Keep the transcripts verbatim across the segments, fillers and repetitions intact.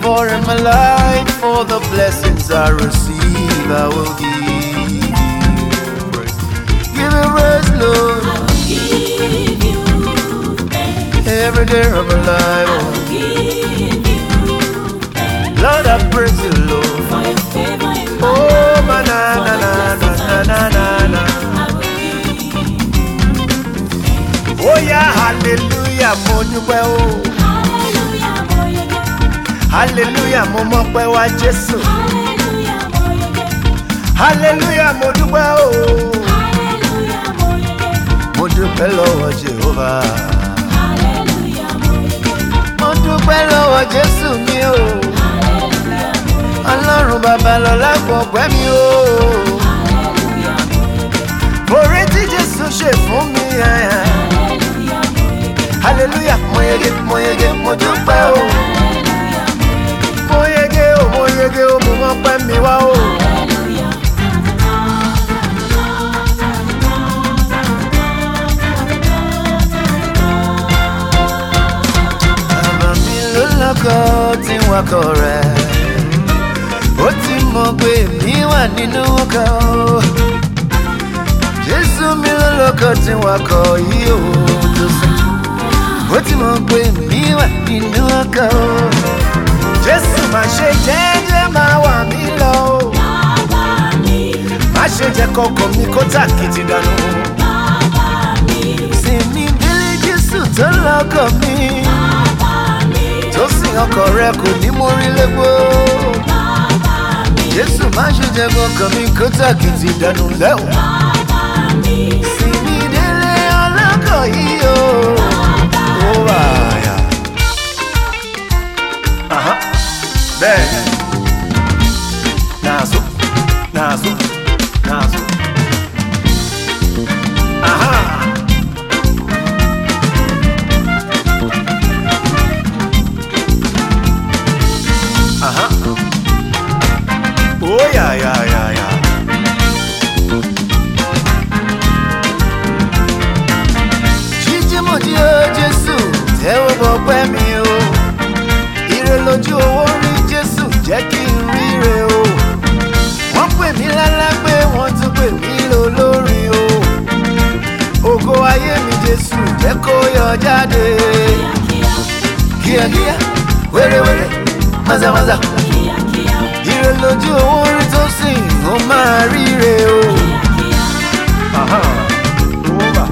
For in my life, for the blessings I receive, I will give you praise. Give me praise, Lord. I will give you thanks. Every day of my life, I will give you thanks. Lord, I praise you, Lord. For your favor in my Oh, life, my na for na the na blessings na I na na na. receive, I will give you Oh yeah, hallelujah, mo dúpẹ́ o. hallelujah, mo yege. Hallelujah, mo mọpẹ́ wá Jésù. Hallelujah, mo yege. Hallelujah, mo dúpẹ́ o. Hallelujah, mo yege. Mo dúpẹ́ lọ́wọ́ Jehovah. Hallelujah, mo yege. Mo dúpẹ́ lọ́wọ́ Jésù mi o. Hallelujah, mo yege. Ọlọ́run Babalọ́lá gbọ̀pẹ́ mi o. Hallelujah, mo yege. Oore tí Jésù ṣe fún mi. Hallelujah, mo yege. Hallelujah, mo yege, mo yege, mo dúpẹ́ o. Hallelujah, mo yege. Mo yege o, mo yege o, mo mọpẹ́ mi wá o. Hallelujah. Bàbá mi ló lọ́kọ̀ tí wọ́n kọ rẹ̀. Ó ti mọ̀ pé mi wà nínú ọkọ̀ o. Jésù mi ló lọ́kọ̀ tí wọ́n kọ yìí o tó sùn. Ó ti mọ̀ pé mi wà nínú ọkọ̀ o. Jésù máa ṣe jẹ́jẹ́ máa wà mí lọ o. Bàbá mi, Má ṣe jẹ́ kọ́kọ́ mi kó tàkìtì dànù. bàbá mi, Sinmi délé Jésù tó lọ́kọ̀ mi. bàbá mi, Tó sin ọkọ̀ rẹ̀ kò ní mórí légbó. bàbá mi, Jésù má ṣe jẹ́ kọ́kọ́ mi kó tàkìtì dànù lẹ́wọ̀n. bàbá mi, Sinmi délé ọlọ́kọ̀ yìí o. Ó wà yà. Aha. Bẹ́ẹ̀ni. Nàásù, nàásù, nàásù. Aha. Aha. Oh yeah, yeah, yeah, yeah. Jíjí mo jí o Jésù, tẹ́wọ́ gbọ́pẹ́ mi o. Ire lójú owó rí Jésù, jẹ́ kí n ríre o. Wọ́n pè mí lálágbé, wọ́n tún pè mí lólórí o. Ògo ayé mi Jésù, jẹ́ kó yọ jáde. Kíákíá, wérewére, mázámázá. kíákíá, Ire lójú owó rí tó sìn, ó máa ríre o. kíákíá. Aha, over.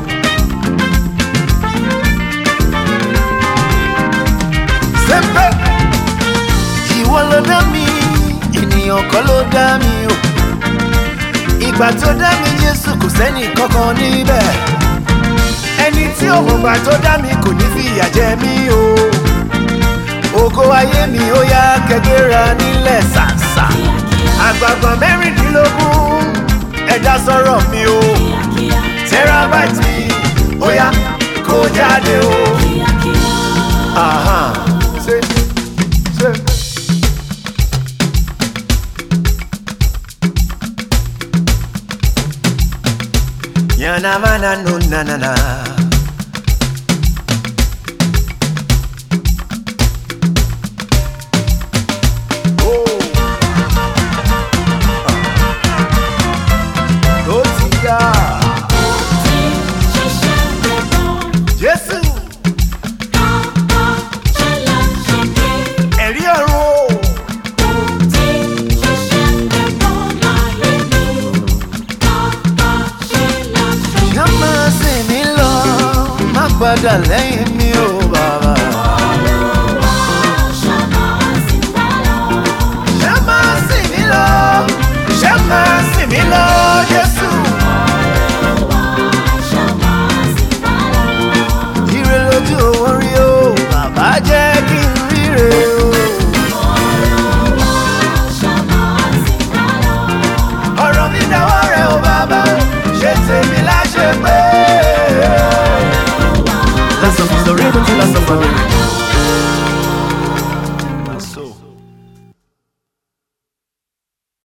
Sempre, ìwọ ló dá mi, ènìyàn kọ́ ló dá mi o. Ìgbà tó dá mi Jésù kò sẹ́ni kankan níbẹ̀. Ẹni tí ò mọ̀gbà tó dá mi kò ní fi ìyà jẹ mí o. Ògo ayé mi ó yá kẹgbẹ́ra nílẹ̀ ṣàṣà. Àgbààgbà mẹ́rìndínlógún ẹ̀dá sọ̀rọ̀ mi o. Terabyte mi ó yá kó jáde o. Aha, ṣe ṣe. Yana mana no na na na. Oh. Ó ti yá. Jésù. Ẹ̀rí ọ̀run o. Ṣé máa sìn mí lọ? Má padà lẹ́yìn mi o.